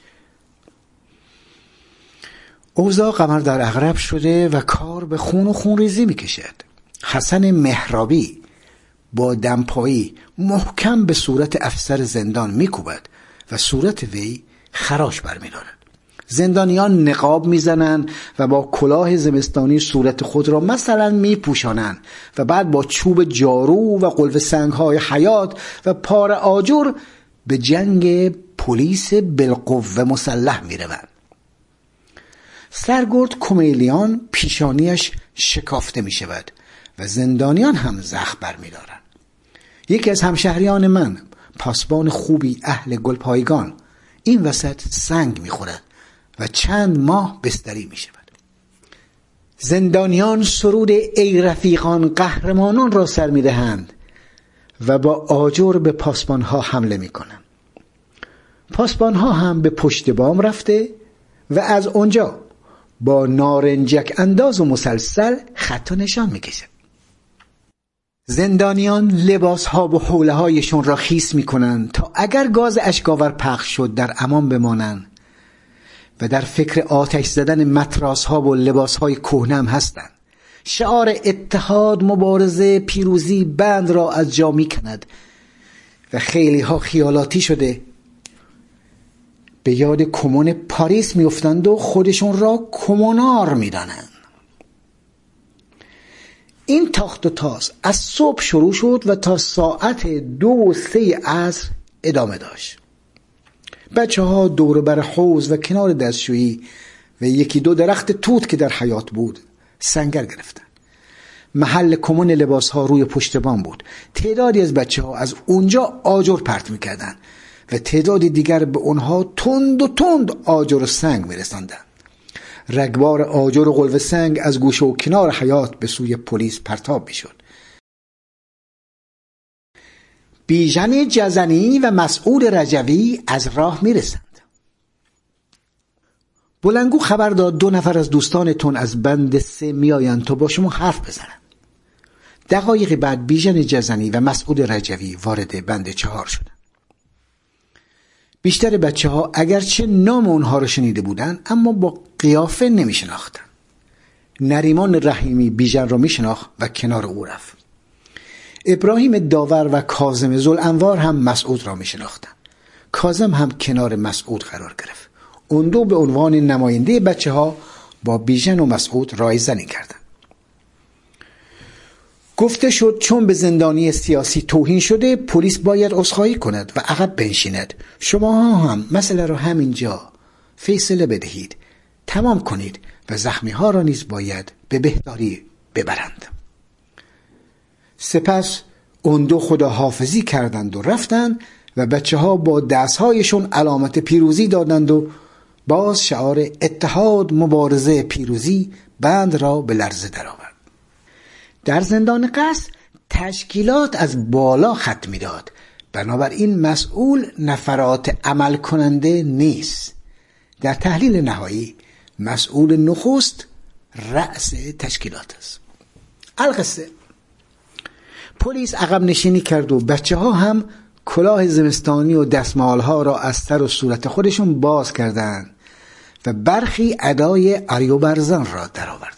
اوضاع قمر در عقرب شده و کار به خون و خون ریزی میکشد. حسن مهرابی با دمپایی محکم به صورت افسر زندان میکوبد و صورت وی خراش برمیدارد. زندانیان نقاب میزنند و با کلاه زمستانی صورت خود را مثلا میپوشانند و بعد با چوب جارو و قلف سنگ‌های حیات و پار آجر به جنگ پلیس بالقوه مسلح میروند. سرگرد کمیلیان پیشانیش شکافته می شود و زندانیان هم زخم برمی‌دارند. یکی از همشهریان من، پاسبان خوبی اهل گلپایگان، این وسط سنگ می‌خورد و چند ماه بستری می شود. زندانیان سرود ای رفیقان قهرمانان را سر می دهند و با آجر به پاسبان ها حمله می کنند. پاسبان ها هم به پشت بام رفته و از اونجا با نارنجک انداز و مسلسل خط و نشان می کشند. زندانیان لباس ها و حوله هایشون را خیس می کنند تا اگر گاز اشکاور پخش شد در امان بمانند و در فکر آتش زدن متراس ها و لباس های کهنه هم هستند. شعار اتحاد، مبارزه، پیروزی بند را از جا می کند و خیلی ها خیالاتی شده به یاد کمون پاریس می افتند و خودشون را کمونار می دانند. تاخت و تاز از صبح شروع شد و تا ساعت دو و سه عصر ادامه داشت. بچه ها دور بر حوض و کنار دستشویی و یکی دو درخت توت که در حیاط بود سنگر گرفتن. محل کمون لباس ها روی پشت بام بود. تعدادی از بچه ها از اونجا آجر پرت میکردن و تعدادی دیگر به اونها تند و تند آجر و سنگ میرساندن. رگبار آجر و قلوه سنگ از گوشه و کنار حیاط به سوی پلیس پرتاب میشد. بیژن جزنی و مسعود رجوی از راه میرسند. بلنگو خبر داد دو نفر از دوستانتون از بند سه میآیند تا با شما حرف بزنن. دقایقی بعد بیژن جزنی و مسعود رجوی وارد بند چهار شدند. بیشتر بچه ها اگرچه نام اونها رو شنیده بودن اما با قیافه نمی شناختن. نریمان رحیمی بیژن را می شناخت و کنار او رفت. ابراهیم داور و کاظم ذوالانوار هم مسعود را می شناختن. کاظم هم کنار مسعود قرار گرفت. اون دو به عنوان نماینده بچه ها با بیژن و مسعود رایزنی کردند. گفته شد چون به زندانی سیاسی توهین شده پلیس باید عذرخواهی کند و عقب بنشیند. شما هم مسئله را همینجا فیصله بدهید، تمام کنید و زخمی ها را نیز باید به بهداری ببرند. سپس اون دو خداحافظی کردند و رفتند و بچه ها با دستهایشون علامت پیروزی دادند و باز شعار اتحاد مبارزه پیروزی بند را به لرزه درآورد. در زندان قصر تشکیلات از بالا خط میداد، بنابراین مسئول نفرات عمل کننده نیست. در تحلیل نهایی مسئول نخست رأس تشکیلات است. القصه پلیس عقب نشینی کرد و بچه ها هم کلاه زمستانی و دستمال ها را از سر و صورت خودشون باز کردند و برخی ادای اریو برزن را درآوردند.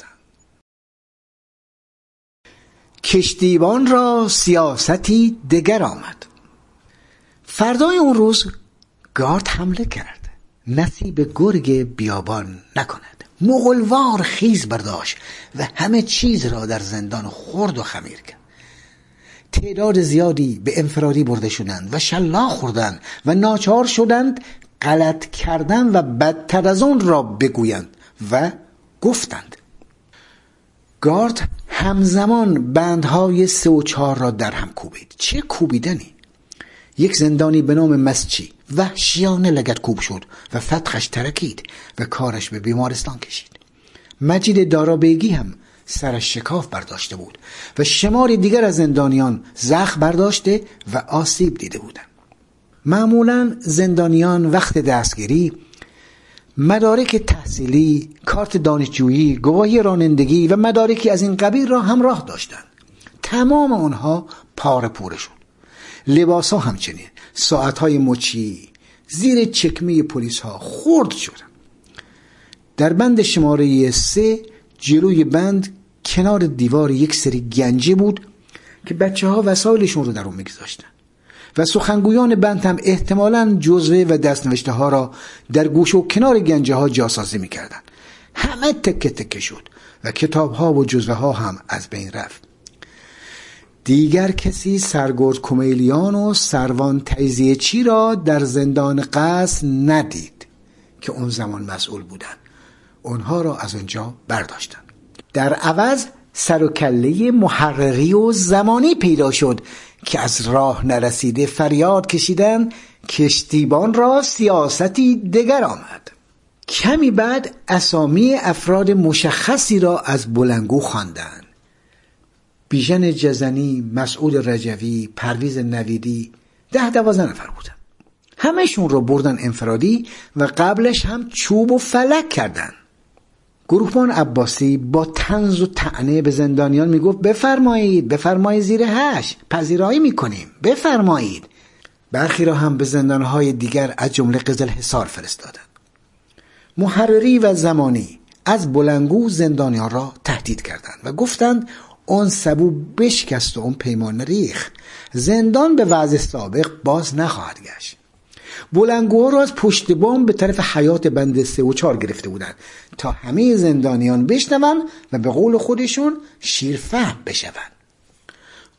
کشتیبان را سیاستی دگر آمد. فردای اون روز گارد حمله کرد. نصیب گرگ بیابان نکند. مغولوار خیز برداشت و همه چیز را در زندان خورد و خمیر کرد. تعداد زیادی به انفرادی برده شدند و شلاق خوردند و ناچار شدند غلط کردن و بدتر از اون را بگویند و گفتند. گارد همزمان بندهای سه و چهار را در هم کوبید. چه کوبیدنی! یک زندانی به نام مسچی وحشیانه لگد کوب شد و فتخش ترکید و کارش به بیمارستان کشید. مجید دارابیگی هم سرش شکاف برداشته بود و شماری دیگر از زندانیان زخم برداشته و آسیب دیده بودند. معمولا زندانیان وقت دستگیری مدارک تحصیلی، کارت دانشجویی، گواهی رانندگی و مدارکی از این قبیل را همراه داشتند. تمام آنها پاره پوره شد. لباس ها همچنین، ساعت های مچی زیر چکمه پلیس ها خرد شدند. در بند شماره سه جلوی بند کنار دیوار یک سری گنجه بود که بچه ها وسایلشون رو در اون میگذاشتن و سخنگویان بند هم احتمالاً جزوه و دستنوشته ها را در گوش و کنار گنجه ها جاسازی میکردن. همه تکه تکه شد و کتاب ها و جزوه ها هم از بین رفت. دیگر کسی سرگرد کمیلیان و سروان تیزیه چی را در زندان قصر ندید که اون زمان مسئول بودند. اونها را از اونجا برداشتن. در عوض سر و کله محرری و زمانی پیدا شد که از راه نرسیده فریاد کشیدن کشتیبان را سیاستی دگر آمد. کمی بعد اسامی افراد مشخصی را از بلنگو خواندند. بیژن جزنی، مسعود رجوی، پرویز نویدی، ده دوازده نفر بودن. همهشون رو بردن انفرادی و قبلش هم چوب و فلک کردن. گروهبان عباسی با طنز و طعنه به زندانیان میگفت بفرمایید بفرمایید زیر هش پذیرایی میکنیم بفرمایید. برخی را هم به زندانهای دیگر از جمله قزلحصار فرستادند. محرری و زمانی از بلنگو زندانیان را تهدید کردند و گفتند اون سبو بشکست و اون پیمان ریخت. زندان به وضع سابق باز نخواهد گشت. بلنگوها را از پشت بام به طرف حیات بند سه و چهار گرفته بودند تا همه زندانیان بشنوند و به قول خودشون شیرفهم بشوند.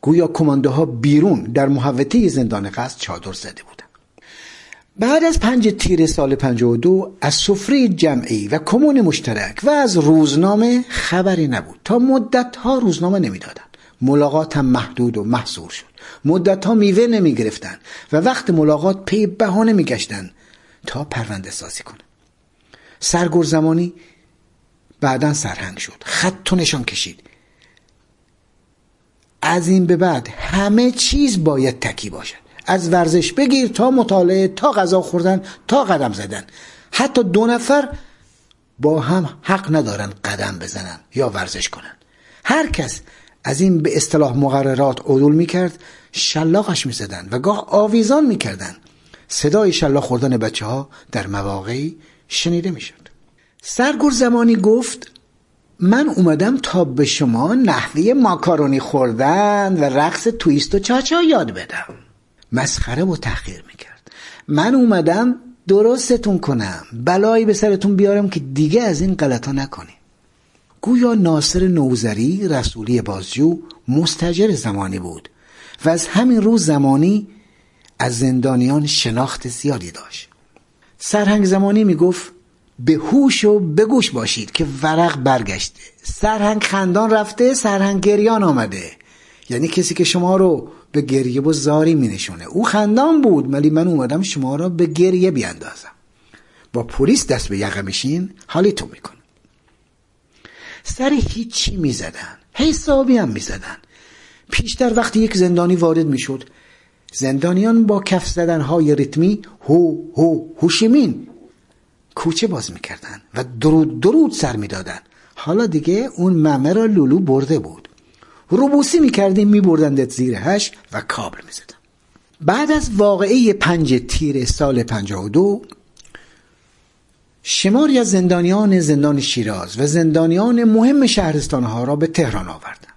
گویا کماندوها بیرون در محوطه زندان قصر چادر زده بودند. بعد از پنج تیر سال پنجاه و دو از سفره جمعی و کمون مشترک و از روزنامه خبری نبود. تا مدت‌ها روزنامه نمی‌دادند. ملاقات هم محدود و محصور شد. مدت‌ها میوه نمی‌گرفتند و وقت ملاقات پی بهانه می‌گشتند تا پرونده سازی کنند. سرگور زمانی بعداً سرهنگ شد. خط و نشان کشید. از این به بعد همه چیز باید تکی باشد. از ورزش بگیر تا مطالعه، تا غذا خوردن، تا قدم زدن. حتی دو نفر با هم حق ندارن قدم بزنن یا ورزش کنن. هر کس از این به اصطلاح مقررات عدول میکرد شلاقش میزدن و گاه آویزان میکردن. صدای شلاق خوردن بچه ها در مواقعی شنیده میشد. سرگور زمانی گفت من اومدم تا به شما نحوه ماکارونی خوردن و رقص تویست و چاچا یاد بدم. مسخره و تحقیر میکرد. من اومدم درستتون کنم، بلایی به سرتون بیارم که دیگه از این غلطا نکنی. گویا ناصر نوذری رسولی بازجو مستاجر زمانی بود و از همین روز زمانی از زندانیان شناخت زیادی داشت. سرهنگ زمانی میگفت به هوش و به گوش باشید که ورق برگشته. سرهنگ خندان رفته، سرهنگ گریان آمده. یعنی کسی که شما رو به گریه و زاری می نشونه. او خندان بود ولی من اومدم شما رو به گریه بیاندازم. با پلیس دست به یقه میشین حالیتون میکنه. سر هیچی می زدن، حسابی هم می زدن. پیشتر وقتی یک زندانی وارد می شد زندانیان با کف زدن های ریتمی هو هو هوشیمین کوچه باز می کردن و درود درود سر می دادن. حالا دیگه اون ممه را لولو برده بود. روبوسی می کردیم می بردندت زیر هش و کابل می زدن. بعد از واقعه پنج تیر سال پنجاه و دو شماری از زندانیان زندان شیراز و زندانیان مهم شهرستانها را به تهران آوردند.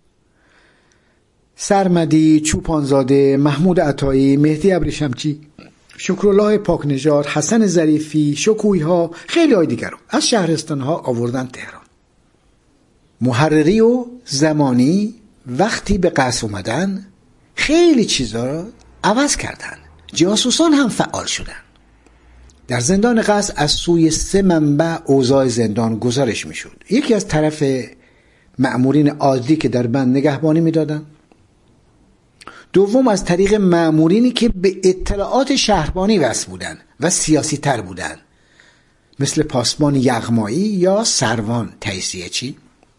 سرمدی، چوپانزاده، محمود عطایی، مهدی ابریشمچی، شکرالله پاکنژاد، حسن ظریفی، شکویها، خیلی های دیگر از شهرستانها آوردن تهران. محرری و زمانی وقتی به قصر اومدن خیلی چیزا را عوض کردن. جاسوسان هم فعال شدن. در زندان قصر از سوی سه منبع اوضاع زندان گزارش می شد. یکی از طرف مأمورین عادی که در بند نگهبانی می دادن. دوم از طریق مأمورینی که به اطلاعات شهربانی وصل بودن و سیاسی تر بودن، مثل پاسبان یغمایی یا سروان تیسیچی.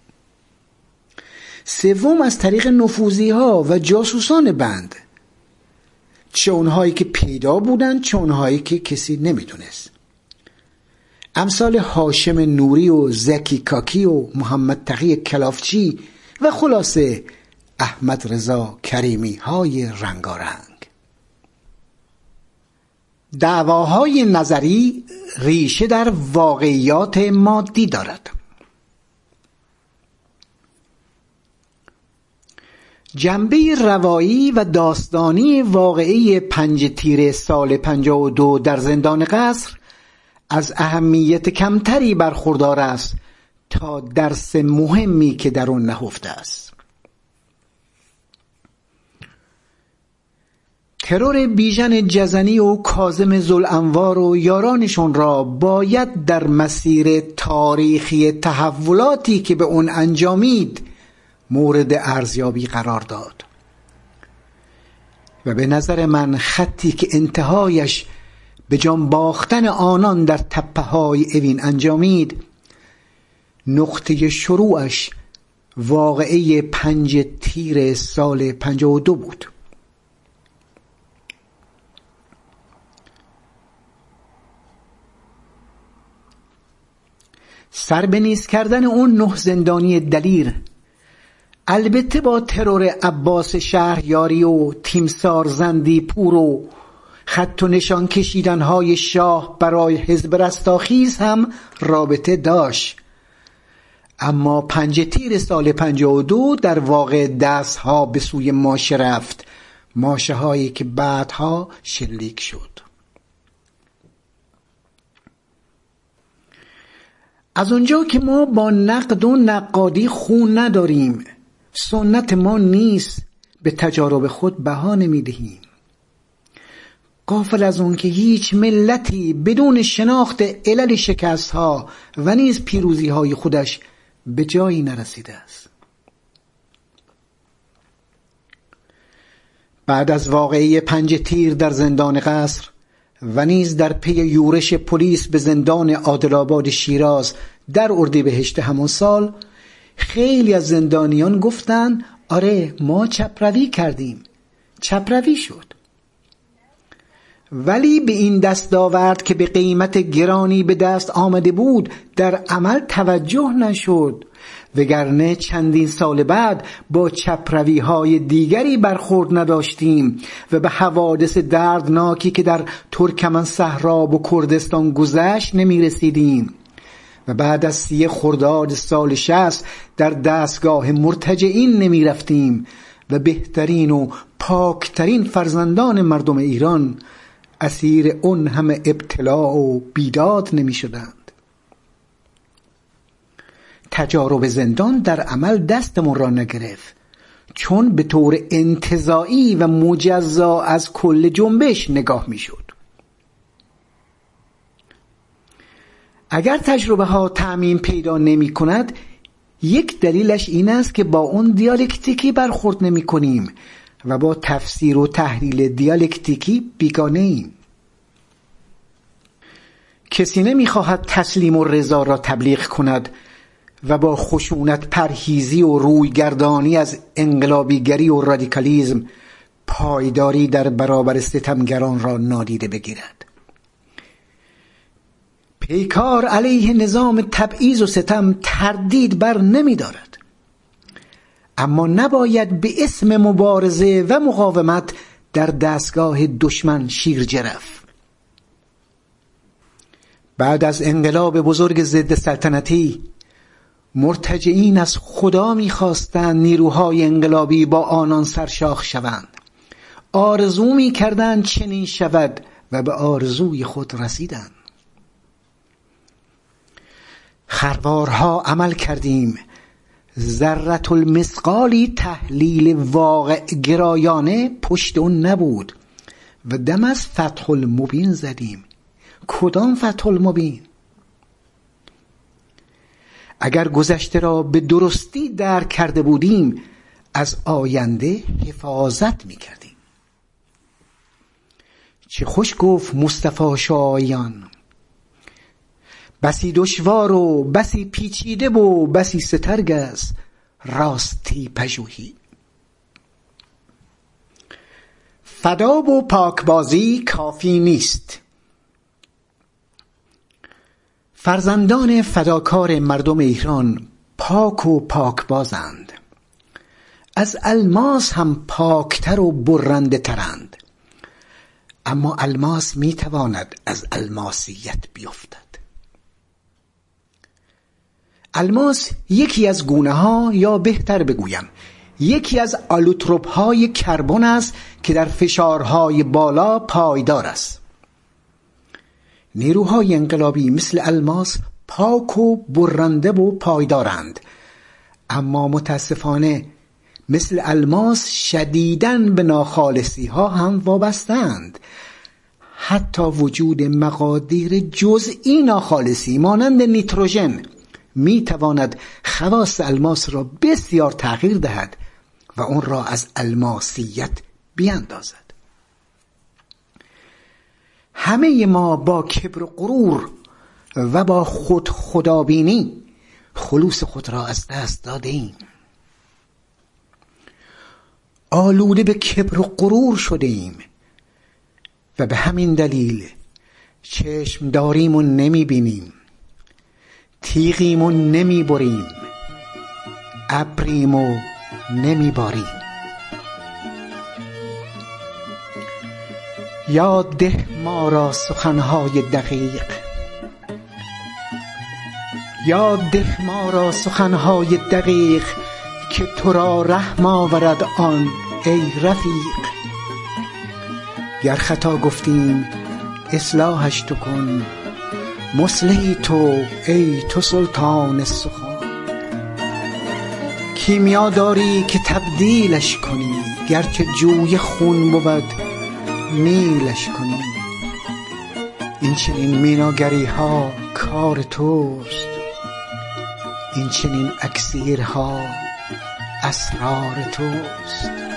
سوم از طریق نفوذی ها و جاسوسان بند، چه اونهایی که پیدا بودن چه اونهایی که کسی نمیدونست، امثال هاشم نوری و زکی کاکی و محمد تقی کلافچی و خلاصه احمد رضا کریمی های رنگارنگ. دعواهای نظری ریشه در واقعیات مادی دارد. جنبه روایی و داستانی واقعی پنج تیر سال پنجاه و دو در زندان قصر از اهمیت کمتری برخوردار است تا درس مهمی که در آن نهفته است. ترور بیژن جزنی و کاظم ذوالانوار و یارانشون را باید در مسیر تاریخی تحولاتی که به اون انجامید مورد ارزیابی قرار داد و به نظر من خطی که انتهایش به جان باختن آنان در تپه های اوین انجامید نقطه شروعش واقعه پنج تیر سال پنجاه و دو بود. سر به نیست کردن اون نه زندانی دلیر، البته با ترور عباس شهریاری و تیمسار زندی پور و خط و نشان کشیدنهای شاه برای حزب رستاخیز هم رابطه داشت، اما پنج تیر سال پنجاه و دو در واقع دستها به سوی ماشه رفت، ماشه هایی که بعدها شلیک شد. از اونجا که ما با نقد و نقادی خون نداریم، سنت ما نیست، به تجارب خود بها نمیدهیم، غافل از اون که هیچ ملتی بدون شناخت علل شکست ها و نیز پیروزی های خودش به جایی نرسیده است. بعد از واقعه پنج تیر در زندان قصر و نیز در پی یورش پلیس به زندان عادل‌آباد شیراز در اردیبهشت همان سال، خیلی از زندانیان گفتن آره ما چپروی کردیم، چپروی شد. ولی به این دستاورد که به قیمت گرانی به دست آمده بود در عمل توجه نشد، وگرنه چندین سال بعد با چپروی های دیگری برخورد نداشتیم و به حوادث دردناکی که در ترکمن صحرا و کردستان گذشت نمی رسیدیم و بعد از سی خرداد سال شصت در دستگاه مرتجعین نمی رفتیم و بهترین و پاکترین فرزندان مردم ایران اسیر اون همه ابتلاع و بیداد نمی شدند. تجارب زندان در عمل دستمون را نگرفت، چون به طور انتزاعی و مجزا از کل جنبش نگاه می شد. اگر تجربه ها تعمیم پیدا نمی کند، یک دلیلش این است که با اون دیالکتیکی برخورد نمی کنیم و با تفسیر و تحلیل دیالکتیکی بیگانه ایم. کسی نمی خواهد تسلیم و رضا را تبلیغ کند و با خشونت پرهیزی و رویگردانی از انقلابیگری و رادیکالیزم پایداری در برابر ستمگران را نادیده بگیرد. پیکار علیه نظام تبعیض و ستم تردید بر نمی دارد، اما نباید به اسم مبارزه و مقاومت در دستگاه دشمن شیر جرف. بعد از انقلاب بزرگ ضد سلطنتی، مرتجعین از خدا می‌خواستند نیروهای انقلابی با آنان سرشاخ شوند. آرزو می‌کردند چنین شود و به آرزوی خود رسیدند. خروارها عمل کردیم، ذرة المثقالی تحلیل واقع گرایانه پشت اون نبود و دم از فتح المبین زدیم. کدام فتح المبین؟ اگر گذشته را به درستی درک کرده بودیم، از آینده حفاظت می کردیم. چه خوش گفت مصطفی شایان: بسی دشوار و بسی پیچیده و بسی سترگ است راستی پژوهی. فدا و پاکبازی کافی نیست. فرزندان فداکار مردم ایران پاک و پاکبازند، از الماس هم پاکتر و برنده ترند، اما الماس میتواند از الماسیت بیفتد. الماس یکی از گونه ها، یا بهتر بگویم یکی از آلوتروپ های کربن است که در فشارهای بالا پایدار است. نیروهای انقلابی مثل الماس پاک و برنده و پایدارند، اما متاسفانه مثل الماس شدیداً به ناخالصی ها هم وابستند. حتی وجود مقادیر جزئی ناخالصی مانند نیتروژن می تواند خواص الماس را بسیار تغییر دهد و اون را از الماسیت بیاندازد. همه ما با کبر و غرور و با خود خدابینی خلوص خود را از دست داده ایم. آلوده به کبر و غرور شده ایم و به همین دلیل چشم داریم و نمی بینیم، تیغیم و نمی بریم، ابریم و نمی باریم. یاد ده ما را سخنهای دقیق، یاد ده ما را سخنهای دقیق که تو را رحم آورد آن ای رفیق. گر خطا گفتیم اصلاحش تو کن، مصلحی تو ای تو سلطان سخن. کیمیا داری که تبدیلش کنی، گرچه جوی خون بود میلش کنی. این چنین میناگری ها کار توست، این چنین اکسیرها اسرار توست.